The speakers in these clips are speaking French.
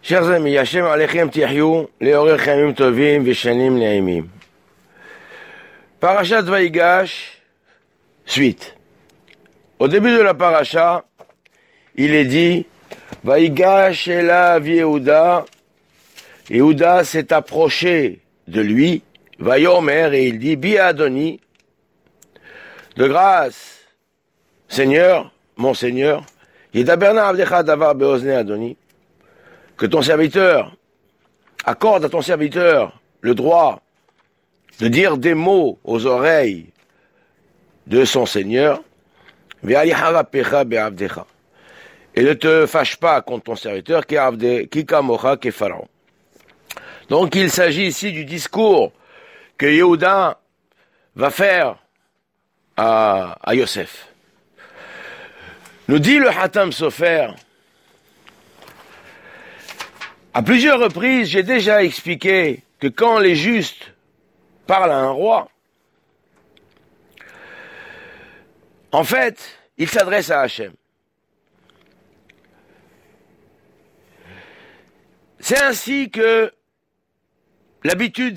Chers amis, Hashem Alechem Tihyou, Leorech Yamim Tovim Veshanim Ne'imim. Parashat Vaïgash, suite. Au début de la paracha, il est dit Vaïgash Elav Yehuda. Yehuda s'est approché de lui, Vayomer, et il dit Bi Adoni, de grâce, Seigneur, mon Seigneur, Yedaberna Avdecha Davar Beozne Adoni, que ton serviteur accorde à ton serviteur le droit de dire des mots aux oreilles de son Seigneur, et ne te fâche pas contre ton serviteur, donc il s'agit ici du discours que Yehuda va faire à Yosef. Nous dit le Hatam Sofer, à plusieurs reprises, j'ai déjà expliqué que quand les justes parlent à un roi, en fait, ils s'adressent à Hachem. C'est ainsi que l'habitude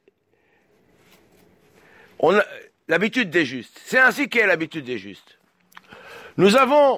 des justes. C'est ainsi qu'est l'habitude des justes. Nous avons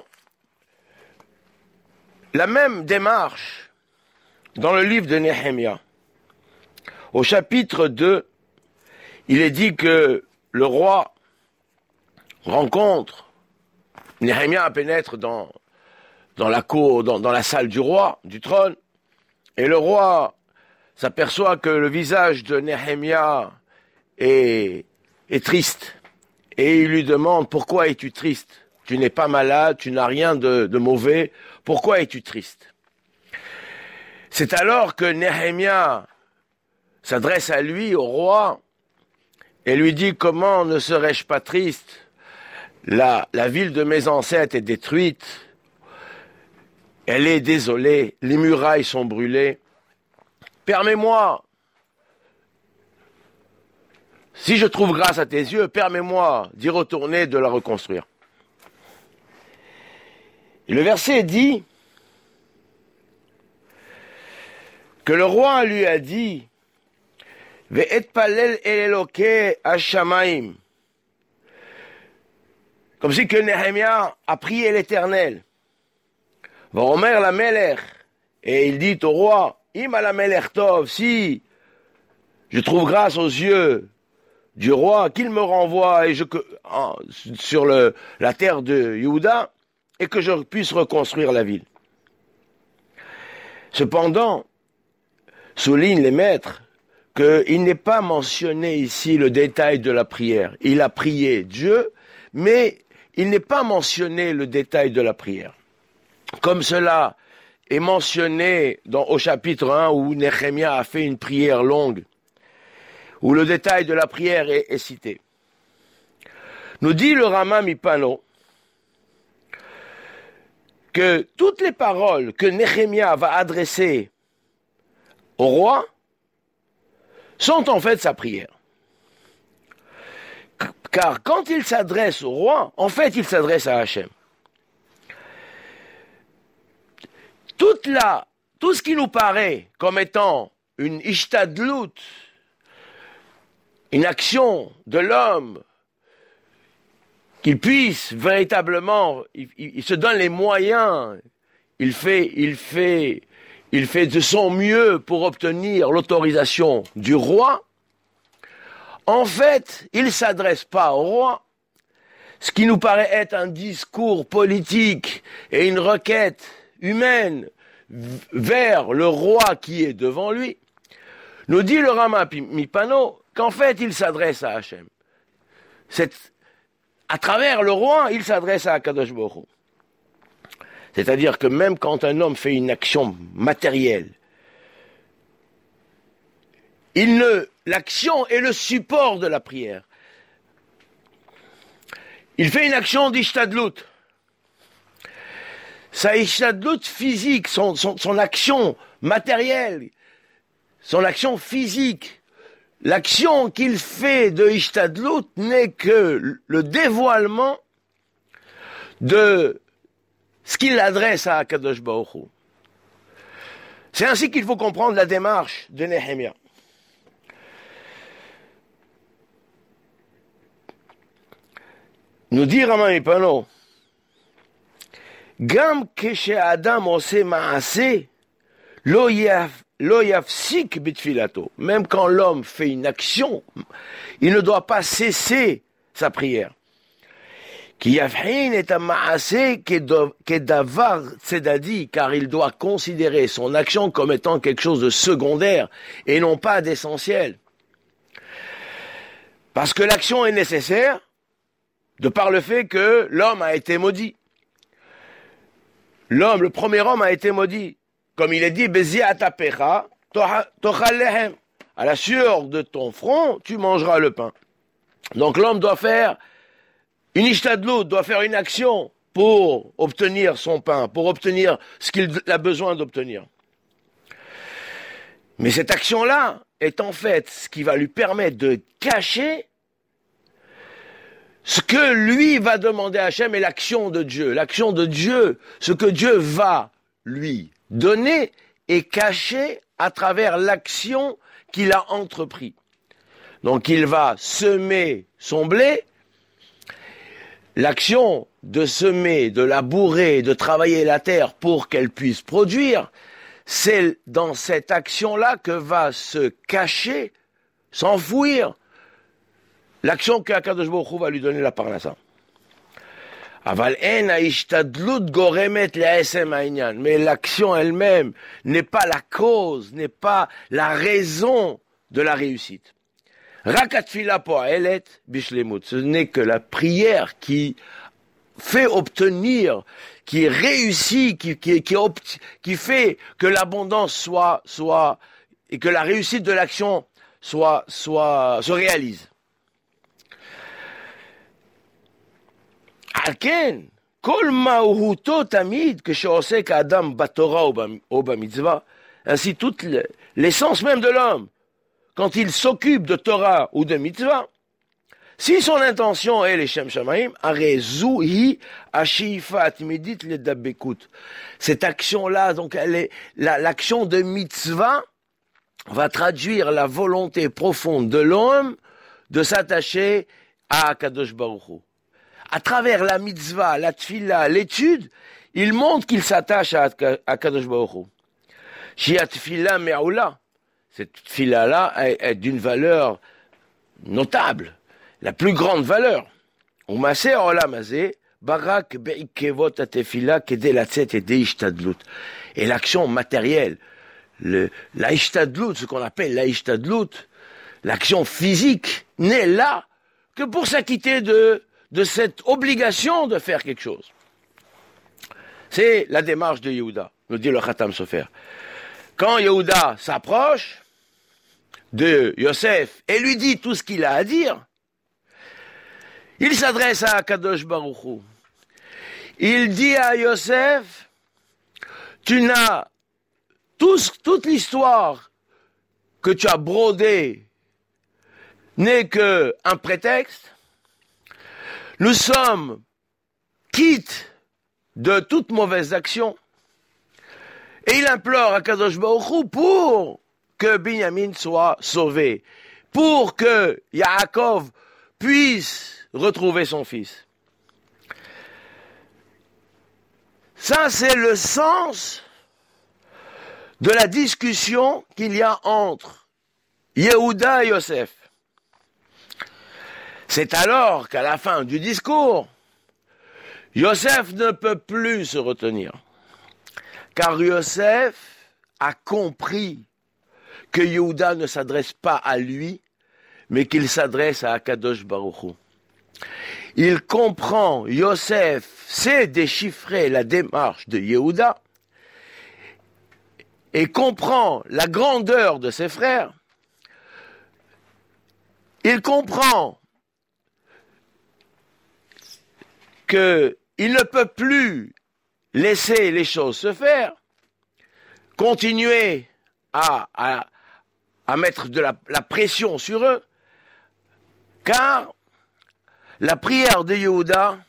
la même démarche dans le livre de Nehemia. Au chapitre 2, il est dit que le roi rencontre, Nehemia pénètre dans la cour, dans la salle du roi, du trône, et le roi s'aperçoit que le visage de Nehemia est triste. Et il lui demande, pourquoi es-tu triste? Tu n'es pas malade, tu n'as rien de mauvais, pourquoi es-tu triste? C'est alors que Nehemia s'adresse à lui, au roi, et lui dit, comment ne serais-je pas triste? La ville de mes ancêtres est détruite, elle est désolée, les murailles sont brûlées. Permets-moi, si je trouve grâce à tes yeux, permets-moi d'y retourner, de la reconstruire. Et le verset dit que le roi lui a dit Ve'etpalel el Eloke Hashamaim, comme si que Nehemia a prié l'Éternel. Vaomer la Melech, et il dit au roi Im la Melech Tov, si je trouve grâce aux yeux du roi, qu'il me renvoie sur la terre de Yehuda et que je puisse reconstruire la ville. Cependant, soulignent les maîtres qu'il n'est pas mentionné ici le détail de la prière. Il a prié Dieu, mais il n'est pas mentionné le détail de la prière. Comme cela est mentionné au chapitre 1 où Nehemia a fait une prière longue, où le détail de la prière est cité. Nous dit le Rama Mipano que toutes les paroles que Nehemia va adresser au roi sont en fait sa prière. Car quand il s'adresse au roi, en fait il s'adresse à Hachem. Tout ce qui nous paraît comme étant une ishtadlut, une action de l'homme, qu'il puisse véritablement, il se donne les moyens, il fait de son mieux pour obtenir l'autorisation du roi. En fait, il ne s'adresse pas au roi. Ce qui nous paraît être un discours politique et une requête humaine vers le roi qui est devant lui, nous dit le Rama Mipano qu'en fait, il s'adresse à Hachem. À travers le roi, il s'adresse à Akadosh Baruch Hu. C'est-à-dire que même quand un homme fait une action matérielle, l'action est le support de la prière. Il fait une action d'ishtadlut. Sa ishtadlut physique, son action matérielle, son action physique, l'action qu'il fait de ishtadlut n'est que le dévoilement de ce qu'il adresse à Akadosh Baruch Hu. C'est ainsi qu'il faut comprendre la démarche de Nehemia. Nous dit Rama Mipano, Gam keshe Adam ose maase, lo yafsik bitfilato. Même quand l'homme fait une action, il ne doit pas cesser sa prière. Ki yafhin et maase kedavar tzedadi, car il doit considérer son action comme étant quelque chose de secondaire et non pas d'essentiel. Parce que l'action est nécessaire, de par le fait que l'homme a été maudit. L'homme, le premier homme a été maudit. Comme il est dit, Bezi atapecha, tochal lehem. À la sueur de ton front, tu mangeras le pain. Donc l'homme doit faire une ishtadlout, doit faire une action pour obtenir son pain, pour obtenir ce qu'il a besoin d'obtenir. Mais cette action-là est en fait ce qui va lui permettre de cacher ce que lui va demander à Hachem est l'action de Dieu. L'action de Dieu, ce que Dieu va lui donner est caché à travers l'action qu'il a entrepris. Donc il va semer son blé. L'action de semer, de labourer, de travailler la terre pour qu'elle puisse produire, c'est dans cette action-là que va se cacher, s'enfouir, l'action qu'Akadosh Baruch Hu va lui donner la parnassa. Aval en haishtadlut goremet le'esem ha'inyan. Mais l'action elle-même n'est pas la cause, n'est pas la raison de la réussite. Rak atfila po'elet bishlemut. Ce n'est que la prière qui fait obtenir, qui réussit, qui fait que l'abondance soit et que la réussite de l'action se réalise. Alken, kol ma'uhuto tamid כשעוסק האדם בתורה או במצווה, ainsi toute l'essence même de l'homme, quand il s'occupe de Torah ou de mitzvah, si son intention est les Shem Shamayim, הרי זו היא השאיפה התמידית לדבקות. Cette action-là, donc elle est l'action de mitzvah, va traduire la volonté profonde de l'homme de s'attacher à Kadosh Baruch Hu. À travers la mitzvah, la tfila, l'étude, il montre qu'il s'attache à Kadosh Baruch Hu. Shia tfila me'oula. Cette tfila-là est d'une valeur notable, la plus grande valeur. Umase olam hazeh, barak be'ikevot atefila kedei latzet edei ishtadlut. Et l'action matérielle, la ishtadlut, ce qu'on appelle la ishtadlut, l'action physique, n'est là que pour s'acquitter de cette obligation de faire quelque chose. C'est la démarche de Yehuda, nous dit le Khatam Sofer. Quand Yehuda s'approche de Yosef et lui dit tout ce qu'il a à dire, il s'adresse à Kadosh Baruch Hu. Il dit à Yosef, tu n'as toute l'histoire que tu as brodée n'est qu'un prétexte. Nous sommes quittes de toute mauvaise action. Et il implore à Kadosh Baruch Hu pour que Binyamin soit sauvé, pour que Yaakov puisse retrouver son fils. Ça, c'est le sens de la discussion qu'il y a entre Yehuda et Yosef. C'est alors qu'à la fin du discours, Yosef ne peut plus se retenir. Car Yosef a compris que Yehuda ne s'adresse pas à lui, mais qu'il s'adresse à Akadosh Baruch Hu. Il comprend, Yosef sait déchiffrer la démarche de Yehuda et comprend la grandeur de ses frères. Il comprend qu'il ne peut plus laisser les choses se faire, continuer à mettre de la pression sur eux, car la prière de Yehuda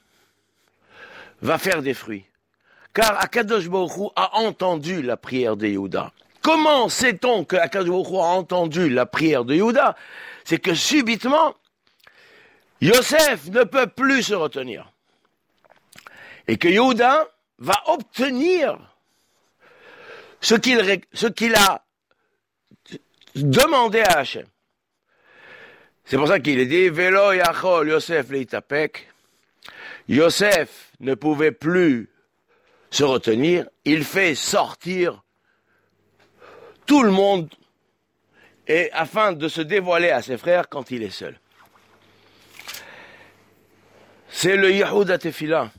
va faire des fruits. Car Akadosh Baruch Hu a entendu la prière de Yehuda. Comment sait-on que Akadosh Baruch Hu a entendu la prière de Yehuda? C'est que subitement, Yosef ne peut plus se retenir. Et que Yehuda va obtenir ce qu'il a demandé à Hachem. C'est pour ça qu'il est dit, Velo yachol Yosef leitapek. Yosef ne pouvait plus se retenir. Il fait sortir tout le monde et afin de se dévoiler à ses frères quand il est seul. C'est le Yehuda Tefila.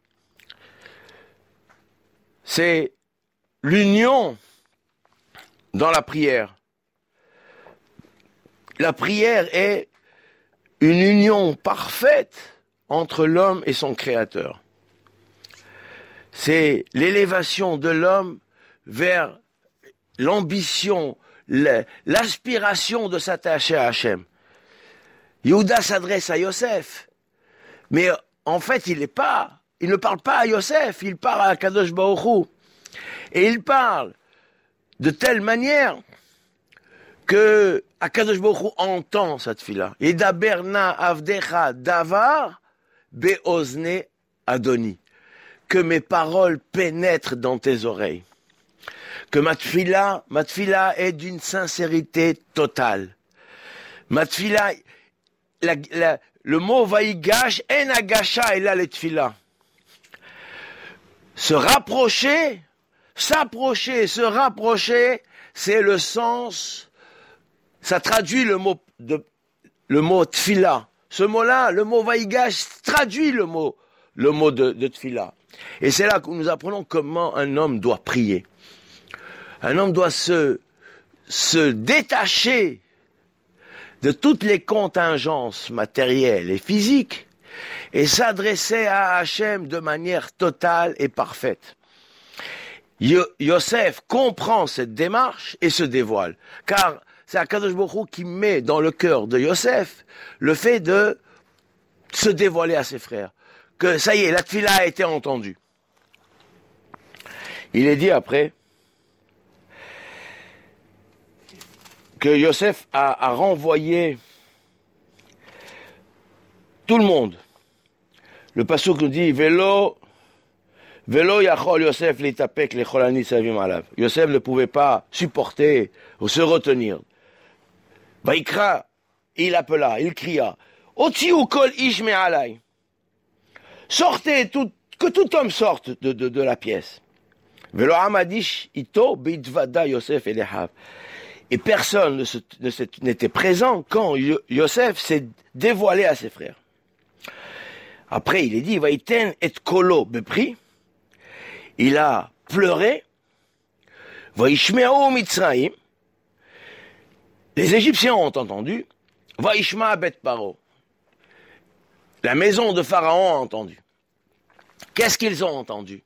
C'est l'union dans la prière. La prière est une union parfaite entre l'homme et son Créateur. C'est l'élévation de l'homme vers l'ambition, l'aspiration de s'attacher à Hachem. Yehuda s'adresse à Yosef, mais en fait il ne parle pas à Yosef, il parle à Kadosh Baruch Hu. Et il parle de telle manière que Akadosh Baruch Hu entend cette fille-là. Et daberna avdecha davar beozne adoni. Que mes paroles pénètrent dans tes oreilles. Que ma tfila est d'une sincérité totale. Ma tfila, le mot vaïgash, en agasha, et là les tfila. Se rapprocher, se rapprocher, c'est le sens. Ça traduit le mot tfila. Ce mot-là, le mot vaïgash, traduit le mot de tfila. Et c'est là que nous apprenons comment un homme doit prier. Un homme doit se détacher de toutes les contingences matérielles et physiques et s'adresser à Hachem de manière totale et parfaite. Yosef comprend cette démarche et se dévoile. Car c'est Akadosh Baruch Hu qui met dans le cœur de Yosef le fait de se dévoiler à ses frères. Que ça y est, la tfila a été entendue. Il est dit après que Yosef a renvoyé tout le monde. Le pasuk nous dit Velo yachol Yosef litapek lecholani savim alav. Yosef ne pouvait pas supporter ou se retenir. Vaikra, il appela, il cria Otiu kol ish me'alai. Sortez, que tout homme sorte de la pièce. Velo amadish ito beitvada Yosef elehav. Et personne n'était présent quand Yosef s'est dévoilé à ses frères. Après, il est dit, Vaïten et kolo bepri. Il a pleuré. Vaishme'o mitzraim. Les Égyptiens ont entendu. Vaishma bet paro. La maison de Pharaon a entendu. Qu'est-ce qu'ils ont entendu?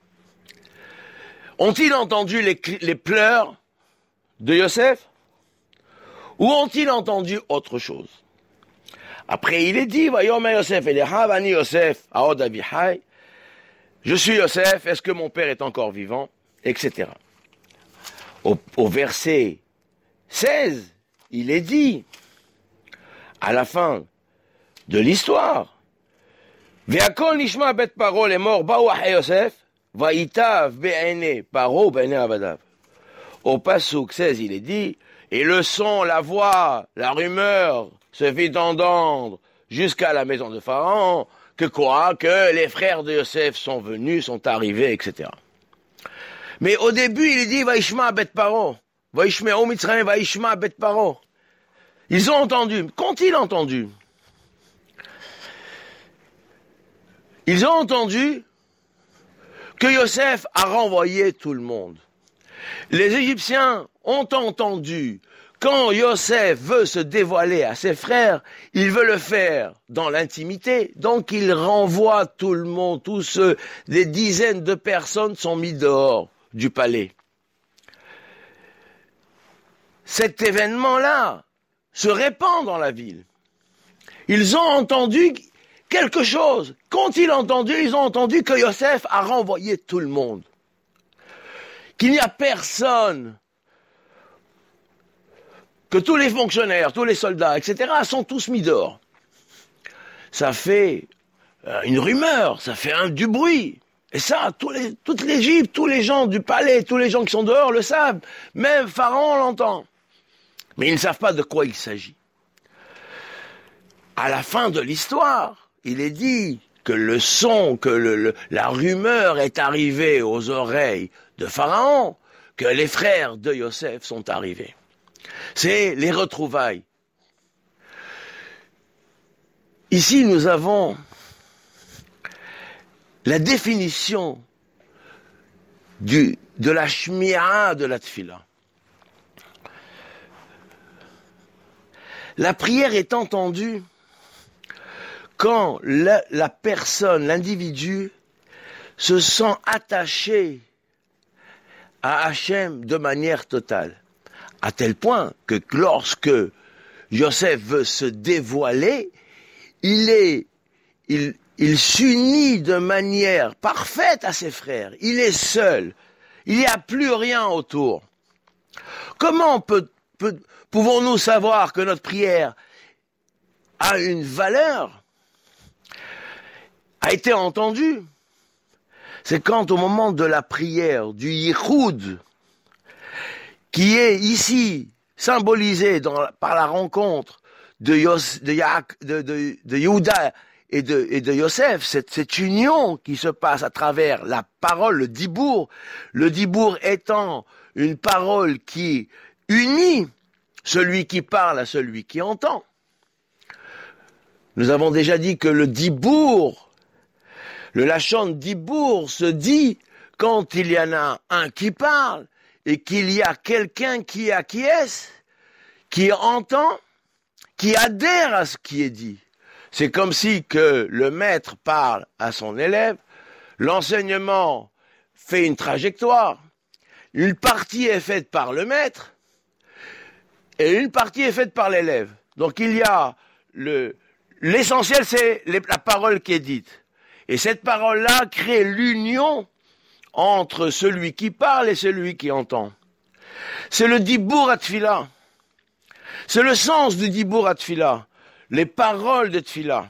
Ont-ils entendu les pleurs de Yosef? Ou ont-ils entendu autre chose? Après, il est dit, Vayomer Yosef elechav ani Yosef aod avihai. Je suis Yosef, est-ce que mon père est encore vivant? Etc. Au verset 16, il est dit, à la fin de l'histoire, Ve'akol nishma bet paro les morts baou ahe Yosef, va'itav be'ene paro be'ene avadav. Au pasuk 16, il est dit, et le son, la voix, la rumeur se fit entendre jusqu'à la maison de Pharaon, que quoi? Que les frères de Yosef sont venus, sont arrivés, etc. Mais au début, il est dit, Vaishma bet paro, Vaishme'o mitzraim, Vaishma bet paro. Ils ont entendu. Qu'ont-ils entendu? Ils ont entendu que Yosef a renvoyé tout le monde. Les Égyptiens ont entendu, quand Yosef veut se dévoiler à ses frères, il veut le faire dans l'intimité, donc il renvoie tout le monde, des dizaines de personnes sont mis dehors du palais. Cet événement-là se répand dans la ville. Ils ont entendu quelque chose. Qu'ont-ils entendu? Ils ont entendu que Yosef a renvoyé tout le monde. Qu'il n'y a personne que tous les fonctionnaires, tous les soldats, etc., sont tous mis dehors. Ça fait une rumeur, ça fait du bruit. Et ça, toute l'Égypte, tous les gens du palais, tous les gens qui sont dehors le savent. Même Pharaon l'entend. Mais ils ne savent pas de quoi il s'agit. À la fin de l'histoire, il est dit que le son, que la rumeur est arrivée aux oreilles de Pharaon, que les frères de Yosef sont arrivés. C'est les retrouvailles. Ici, nous avons la définition de la shmira de la tfila. La prière est entendue quand la personne, l'individu, se sent attaché à Hachem de manière totale. À tel point que lorsque Yosef veut se dévoiler, il s'unit de manière parfaite à ses frères. Il est seul. Il n'y a plus rien autour. Comment pouvons-nous savoir que notre prière a une valeur, a été entendue? C'est quand au moment de la prière du Yichud, qui est ici symbolisé par la rencontre de Yehuda et de Yosef, cette union qui se passe à travers la parole, le dibour étant une parole qui unit celui qui parle à celui qui entend. Nous avons déjà dit que le dibour, le lachon dibour se dit quand il y en a un qui parle et qu'il y a quelqu'un qui acquiesce, qui entend, qui adhère à ce qui est dit. C'est comme si que le maître parle à son élève, l'enseignement fait une trajectoire, une partie est faite par le maître et une partie est faite par l'élève. Donc il y a l'essentiel, c'est la parole qui est dite. Et cette parole-là crée l'union entre celui qui parle et celui qui entend. C'est le dibour à tfila. C'est le sens du dibour à tfila. Les paroles de tfila.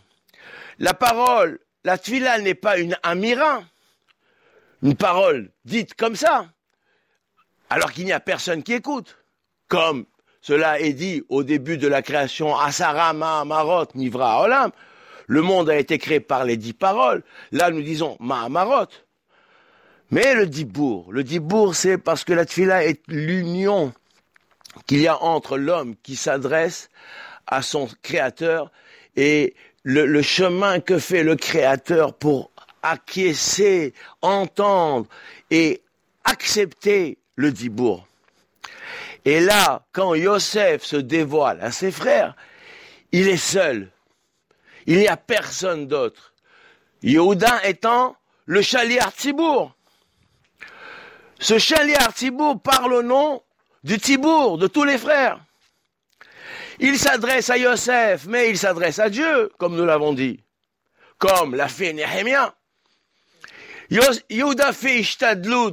La tfila n'est pas une amira, une parole dite comme ça, alors qu'il n'y a personne qui écoute. Comme cela est dit au début de la création, Asara Ma'amarot Nivra Olam. Le monde a été créé par les 10 paroles. Là, nous disons Ma'amarot. Mais le dibour, c'est parce que la tfila est l'union qu'il y a entre l'homme qui s'adresse à son créateur et le chemin que fait le créateur pour acquiescer, entendre et accepter le dibour. Et là, quand Yosef se dévoile à ses frères, il est seul. Il n'y a personne d'autre. Yehuda étant le Shaliach Tzibour. Ce Shaliach Tzibour parle au nom du Tzibour, de tous les frères. Il s'adresse à Yosef, mais il s'adresse à Dieu, comme nous l'avons dit. Comme l'a fait Nehemia. Yehuda fait Ishtadlut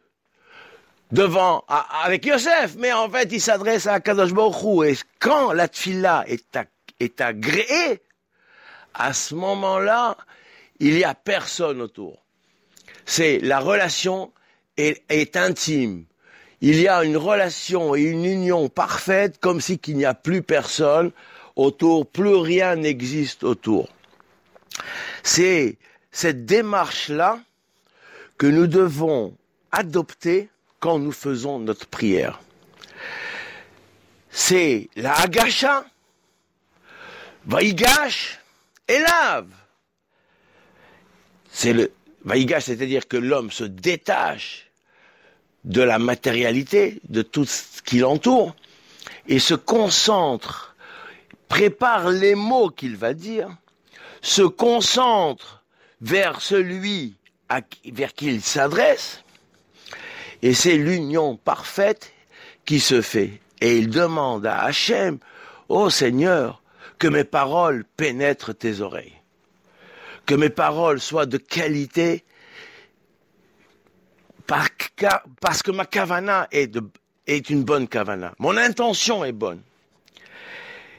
avec Yosef, mais en fait, il s'adresse à Kadosh Baruch Hu. Et quand la tfila est agréée, à ce moment-là, il n'y a personne autour. C'est la relation est intime. Il y a une relation et une union parfaite, comme si qu'il n'y a plus personne autour, plus rien n'existe autour. C'est cette démarche-là que nous devons adopter quand nous faisons notre prière. C'est la Hagasha, Vaïgash et Lave. C'est le Vaïgash, c'est-à-dire que l'homme se détache de la matérialité, de tout ce qui l'entoure, et se concentre, prépare les mots qu'il va dire, se concentre vers celui vers qui il s'adresse, et c'est l'union parfaite qui se fait. Et il demande à Hachem, ô Seigneur, que mes paroles pénètrent tes oreilles, que mes paroles soient de qualité, parce que ma kavana est une bonne kavana. Mon intention est bonne.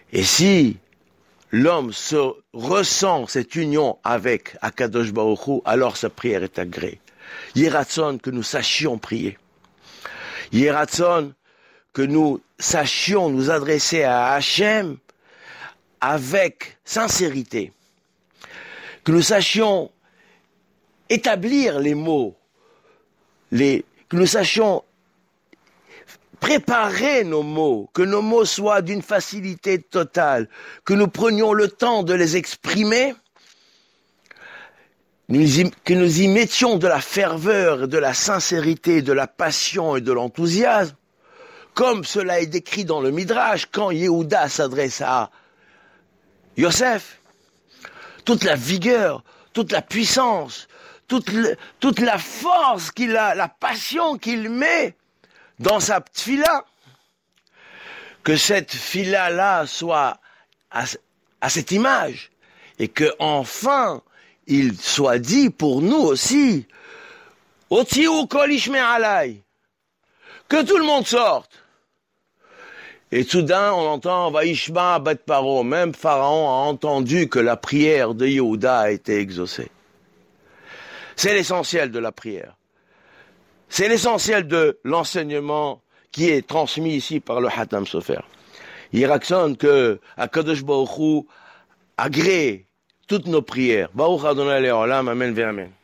Et si l'homme ressent cette union avec Akadosh Baruch Hu, alors sa prière est agréée. Yératson, que nous sachions prier. Yératson, que nous sachions nous adresser à Hachem avec sincérité. Que nous sachions établir les mots, que nous sachions préparer nos mots, que nos mots soient d'une facilité totale, que nous prenions le temps de les exprimer, que nous y mettions de la ferveur, de la sincérité, de la passion et de l'enthousiasme, comme cela est décrit dans le Midrash, quand Yehuda s'adresse à Yosef. Toute la vigueur, toute la puissance, toute la force qu'il a, la passion qu'il met dans sa tfila, que cette tfila-là soit à cette image, et que enfin il soit dit pour nous aussi, Otiou kol ishme alay, que tout le monde sorte. Et soudain, on entend Vaishma bat paro, même Pharaon a entendu que la prière de Yehuda a été exaucée. C'est l'essentiel de la prière. C'est l'essentiel de l'enseignement qui est transmis ici par le Hatam Sofer. Yérakson que Akadosh Baruch Hu agrée toutes nos prières. Baruch Adonai Le'olam, amen ve amen.